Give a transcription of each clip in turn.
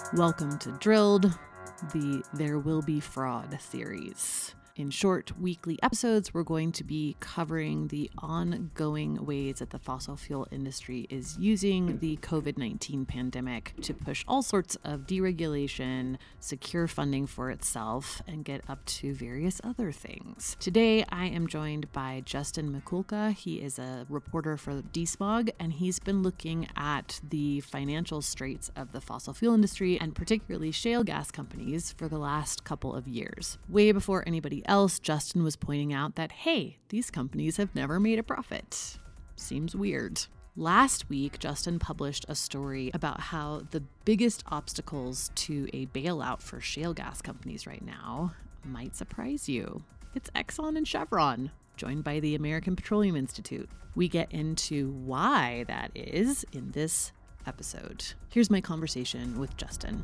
Welcome to Drilled, the There Will Be Fraud series. In short, weekly episodes, we're going to be covering the ongoing ways that the fossil fuel industry is using the COVID-19 pandemic to push all sorts of deregulation, secure funding for itself, and get up to various other things. Today, I am joined by Justin Mikulka. He is a reporter for DeSmog, and he's been looking at the financial straits of the fossil fuel industry, and particularly shale gas companies, for the last couple of years. Way before anybody else, Justin was pointing out that, hey, these companies have never made a profit. Seems weird. Last week, Justin published a story about how the biggest obstacles to a bailout for shale gas companies right now might surprise you. It's Exxon and Chevron, joined by the American Petroleum Institute. We get into why that is in this episode. Here's my conversation with Justin.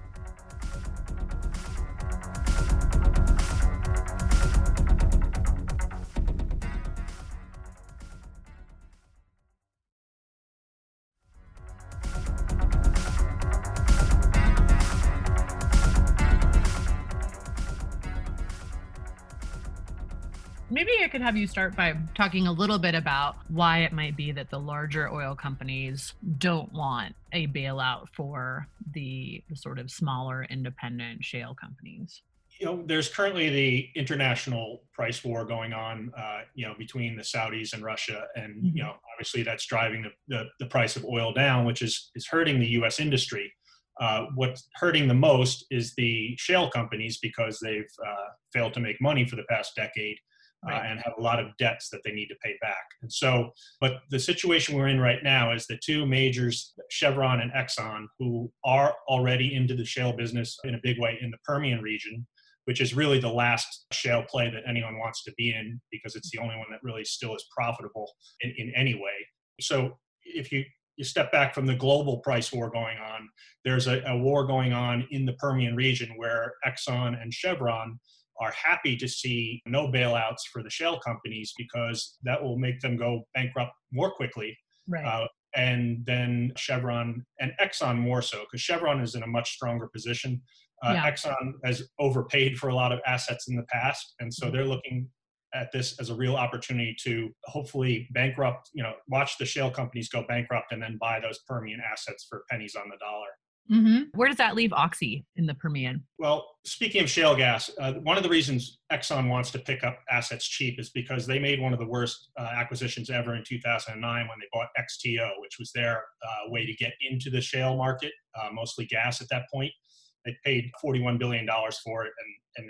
Maybe I could have you start by talking a little bit about why it might be that the larger oil companies don't want a bailout for the sort of smaller independent shale companies. There's currently the international price war going on, between the Saudis and Russia. And, obviously that's driving the price of oil down, which is hurting the U.S. industry. What's hurting the most is the shale companies because they've failed to make money for the past decade. Right. And have a lot of debts that they need to pay back. And so, but the situation we're in right now is the two majors, Chevron and Exxon, who are already into the shale business in a big way in the Permian region, which is really the last shale play that anyone wants to be in because it's the only one that really still is profitable in any way. So if you step back from the global price war going on, there's a war going on in the Permian region where Exxon and Chevron are happy to see no bailouts for the shale companies because that will make them go bankrupt more quickly. Right. And then Chevron and Exxon more so, because Chevron is in a much stronger position. Exxon has overpaid for a lot of assets in the past. And so they're looking at this as a real opportunity to hopefully bankrupt, watch the shale companies go bankrupt and then buy those Permian assets for pennies on the dollar. Mm-hmm. Where does that leave Oxy in the Permian? Well, speaking of shale gas, one of the reasons Exxon wants to pick up assets cheap is because they made one of the worst acquisitions ever in 2009 when they bought XTO, which was their way to get into the shale market, mostly gas at that point. They paid $41 billion for it, and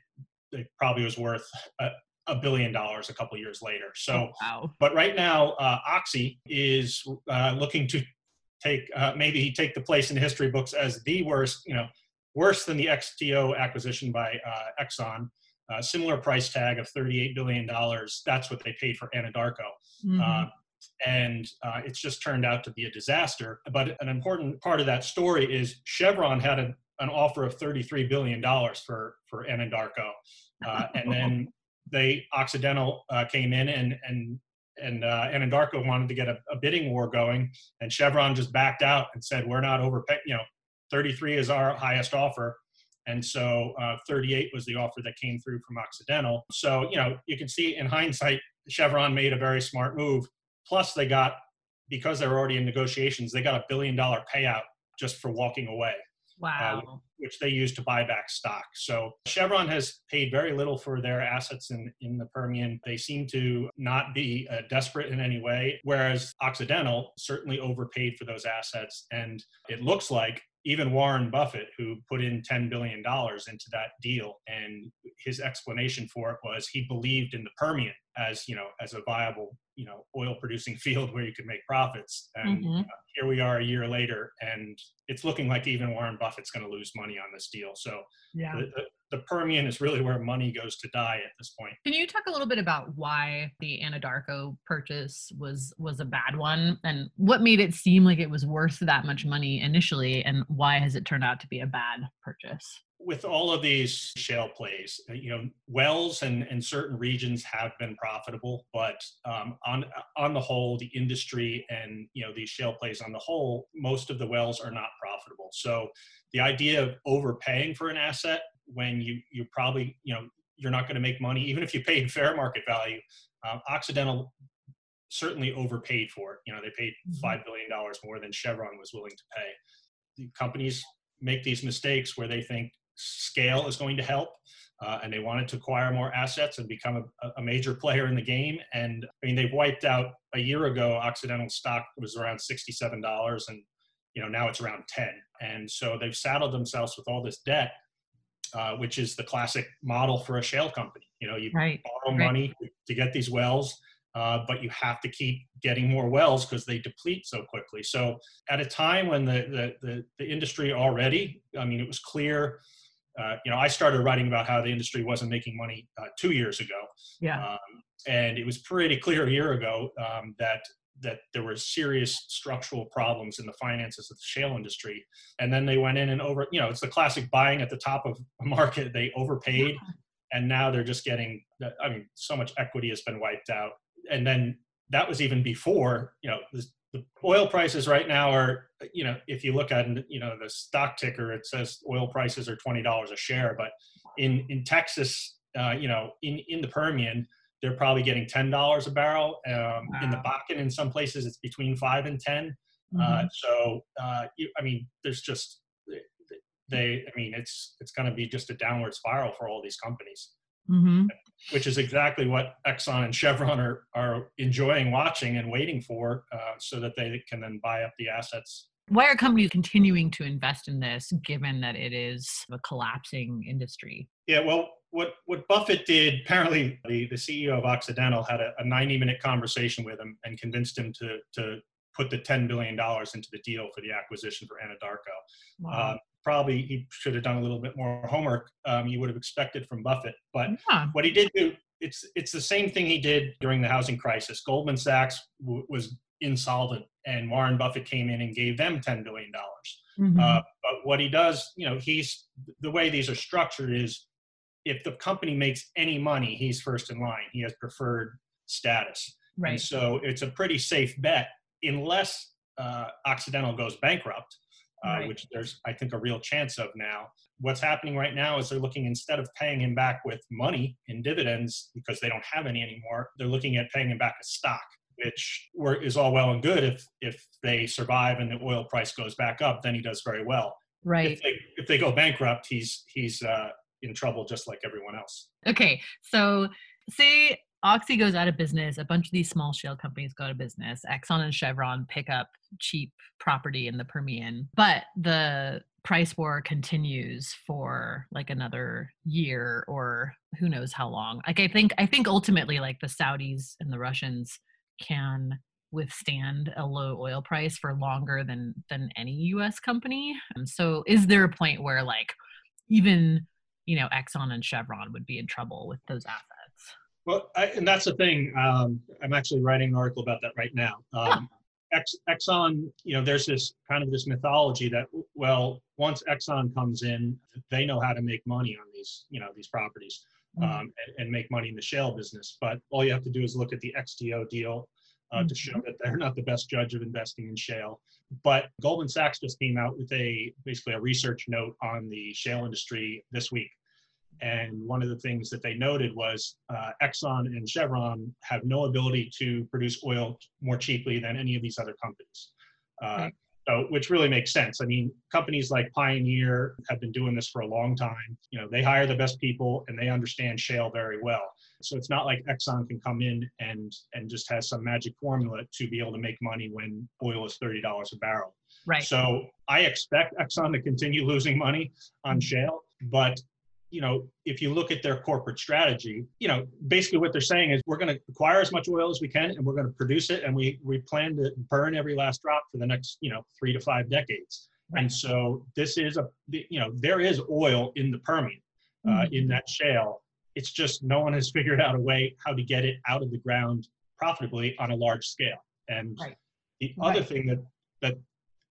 it probably was worth $1 billion a couple of years later. So, wow. But right now, Oxy is looking to take the place in the history books as the worst, worse than the XTO acquisition by Exxon. Similar price tag of $38 billion. That's what they paid for Anadarko. Mm-hmm. And it's just turned out to be a disaster. But an important part of that story is Chevron had an offer of $33 billion for Anadarko. And then Occidental came in and Anadarko wanted to get a bidding war going, and Chevron just backed out and said, we're not overpaying, 33 is our highest offer. And so 38 was the offer that came through from Occidental. So, you can see in hindsight, Chevron made a very smart move. Plus because they were already in negotiations, they got $1 billion payout just for walking away. Wow. Which they used to buy back stock. So Chevron has paid very little for their assets in the Permian. They seem to not be desperate in any way, whereas Occidental certainly overpaid for those assets. And it looks like even Warren Buffett, who put in $10 billion into that deal, and his explanation for it was he believed in the Permian as a viable, oil producing field where you could make profits. And here we are a year later, and it's looking like even Warren Buffett's going to lose money on this deal. So the Permian is really where money goes to die at this point. Can you talk a little bit about why the Anadarko purchase was a bad one, and what made it seem like it was worth that much money initially, and why has it turned out to be a bad purchase? with all of these shale plays, wells and certain regions have been profitable, but on the whole, the industry and these shale plays on the whole, most of the wells are not profitable. So the idea of overpaying for an asset when you probably you're not going to make money, even if you paid fair market value, Occidental certainly overpaid for it. They paid $5 billion more than Chevron was willing to pay. The companies make these mistakes where they think scale is going to help, and they wanted to acquire more assets and become a major player in the game. And I mean, they've wiped out a year ago. Occidental stock was around $67, and now it's around 10. And so they've saddled themselves with all this debt, which is the classic model for a shale company. You borrow money to get these wells, but you have to keep getting more wells because they deplete so quickly. So at a time when the industry already, it was clear, I started writing about how the industry wasn't making money 2 years ago. Yeah. And it was pretty clear a year ago that there were serious structural problems in the finances of the shale industry. And then they went in and it's the classic buying at the top of a market. They overpaid, and now they're just getting, so much equity has been wiped out. And then that was even before, the oil prices right now are, if you look at, the stock ticker, it says oil prices are $20 a share. But in Texas, in the Permian, they're probably getting $10 a barrel. Wow. In the Bakken, in some places, it's between 5 and 10. There's just, it's going to be just a downward spiral for all these companies. Which is exactly what Exxon and Chevron are enjoying watching and waiting for, so that they can then buy up the assets. Why are companies continuing to invest in this, given that it is a collapsing industry? Yeah, well, what Buffett did, apparently the CEO of Occidental had a 90-minute conversation with him and convinced him to put the $10 billion into the deal for the acquisition for Anadarko. Wow. Probably he should have done a little bit more homework, you would have expected from Buffett. But what he did do, it's the same thing he did during the housing crisis. Goldman Sachs was insolvent, and Warren Buffett came in and gave them $10 billion. But what he does, the way these are structured is, if the company makes any money, he's first in line. He has preferred status. Right. And so it's a pretty safe bet, unless Occidental goes bankrupt. Which there's, I think, a real chance of now. What's happening right now is they're looking, instead of paying him back with money in dividends, because they don't have any anymore, they're looking at paying him back as stock, which is all well and good. If they survive and the oil price goes back up, then he does very well. Right. If they go bankrupt, he's in trouble just like everyone else. Okay, so say Oxy goes out of business, a bunch of these small shale companies go out of business, Exxon and Chevron pick up cheap property in the Permian, but the price war continues for like another year or who knows how long. Like I think ultimately, like, the Saudis and the Russians can withstand a low oil price for longer than any US company. So is there a point where, like, even Exxon and Chevron would be in trouble with those assets? Well, and that's the thing. I'm actually writing an article about that right now. Exxon, there's this mythology that, well, once Exxon comes in, they know how to make money on these properties, and make money in the shale business. But all you have to do is look at the XTO deal to show that they're not the best judge of investing in shale. But Goldman Sachs just came out with basically a research note on the shale industry this week. And one of the things that they noted was Exxon and Chevron have no ability to produce oil more cheaply than any of these other companies. So, which really makes sense. I mean, companies like Pioneer have been doing this for a long time. They hire the best people and they understand shale very well. So it's not like Exxon can come in and just has some magic formula to be able to make money when oil is $30 a barrel. Right. So I expect Exxon to continue losing money on shale, but if you look at their corporate strategy, basically what they're saying is, we're going to acquire as much oil as we can, and we're going to produce it, and we plan to burn every last drop for the next 3 to 5 decades. Right. And so this is there is oil in the Permian, in that shale. It's just no one has figured out a way how to get it out of the ground profitably on a large scale. And the other thing that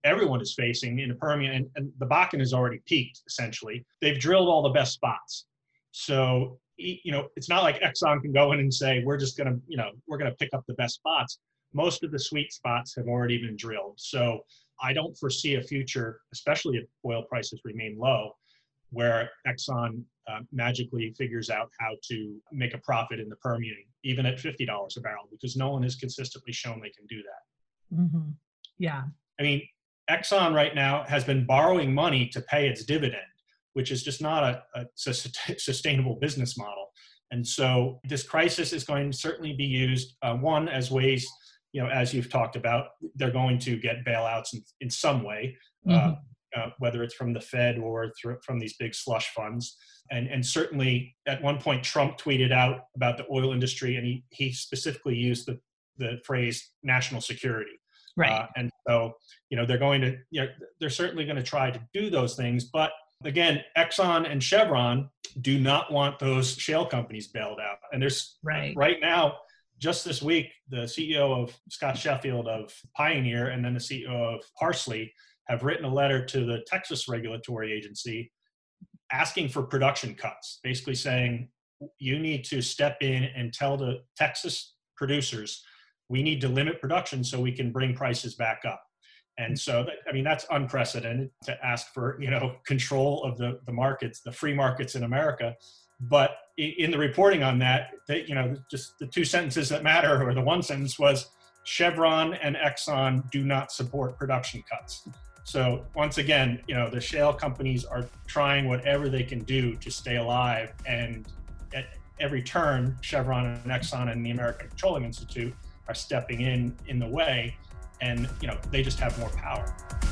everyone is facing in the Permian, and the Bakken has already peaked, essentially. They've drilled all the best spots. So, it's not like Exxon can go in and say, we're just going to, we're going to pick up the best spots. Most of the sweet spots have already been drilled. So I don't foresee a future, especially if oil prices remain low, where Exxon magically figures out how to make a profit in the Permian, even at $50 a barrel, because no one has consistently shown they can do that. Mm-hmm. Yeah. I mean, Exxon right now has been borrowing money to pay its dividend, which is just not a sustainable business model. And so this crisis is going to certainly be used, one, as ways, as you've talked about, they're going to get bailouts in some way, whether it's from the Fed or from these big slush funds. And certainly at one point, Trump tweeted out about the oil industry, and he specifically used the phrase national security. Right. And so, they're certainly going to try to do those things. But again, Exxon and Chevron do not want those shale companies bailed out. And there's right now, just this week, the CEO of Scott Sheffield of Pioneer and then the CEO of Parsley have written a letter to the Texas regulatory agency asking for production cuts, basically saying, you need to step in and tell the Texas producers, we need to limit production so we can bring prices back up. And so, that's unprecedented to ask for, control of the markets, the free markets in America. But in the reporting on that, just the two sentences that matter, or the one sentence was, Chevron and Exxon do not support production cuts. So once again, the shale companies are trying whatever they can do to stay alive. And at every turn, Chevron and Exxon and the American Petroleum Institute are stepping in the way. And, they just have more power.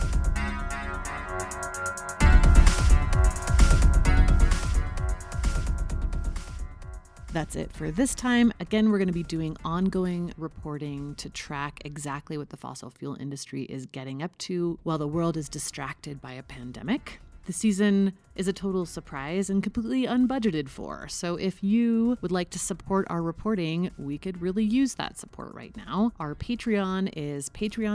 That's it for this time. Again, we're going to be doing ongoing reporting to track exactly what the fossil fuel industry is getting up to while the world is distracted by a pandemic. The season is a total surprise and completely unbudgeted for. So if you would like to support our reporting, we could really use that support right now. Our Patreon is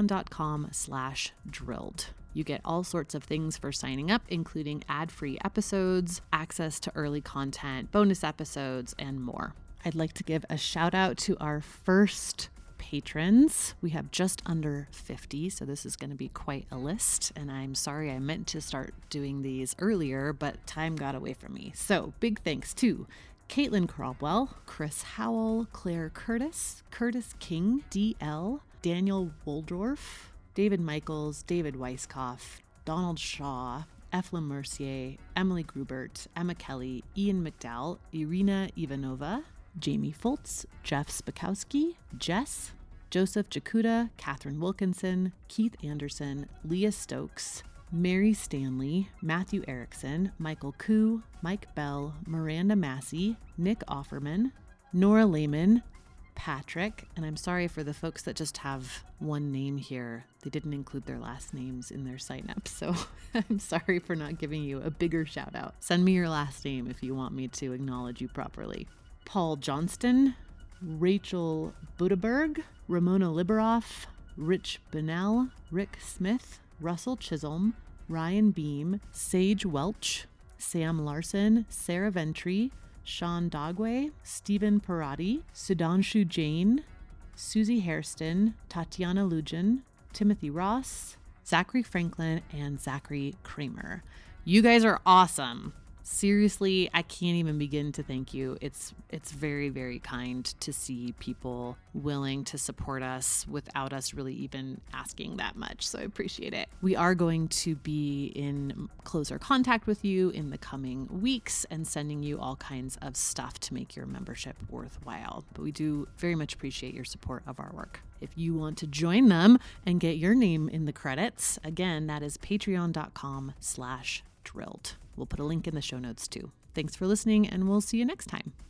patreon.com/drilled. You get all sorts of things for signing up, including ad-free episodes, access to early content, bonus episodes, and more. I'd like to give a shout out to our first patrons. We have just under 50, so this is going to be quite a list, and I'm sorry I meant to start doing these earlier, but time got away from me. So big thanks to Caitlin Caldwell, Chris Howell, Claire Curtis, Curtis King, DL, Daniel Woldorf, David Michaels, David Weisskopf, Donald Shaw, Eflin Mercier, Emily Grubert, Emma Kelly, Ian McDowell, Irina Ivanova, Jamie Foltz, Jeff Spakowski, Jess, Joseph Jakuda, Catherine Wilkinson, Keith Anderson, Leah Stokes, Mary Stanley, Matthew Erickson, Michael Koo, Mike Bell, Miranda Massey, Nick Offerman, Nora Lehman, Patrick, and I'm sorry for the folks that just have one name here. They didn't include their last names in their sign up, so I'm sorry for not giving you a bigger shout out. Send me your last name if you want me to acknowledge you properly. Paul Johnston, Rachel Budaberg, Ramona Liberoff, Rich Bunnell, Rick Smith, Russell Chisholm, Ryan Beam, Sage Welch, Sam Larson, Sarah Ventry, Sean Dogway, Stephen Parati, Sudhanshu Jain, Susie Hairston, Tatiana Lugin, Timothy Ross, Zachary Franklin, and Zachary Kramer. You guys are awesome. Seriously, I can't even begin to thank you. It's very, very kind to see people willing to support us without us really even asking that much. So I appreciate it. We are going to be in closer contact with you in the coming weeks and sending you all kinds of stuff to make your membership worthwhile. But we do very much appreciate your support of our work. If you want to join them and get your name in the credits, again, that is patreon.com/drilled. We'll put a link in the show notes too. Thanks for listening, and we'll see you next time.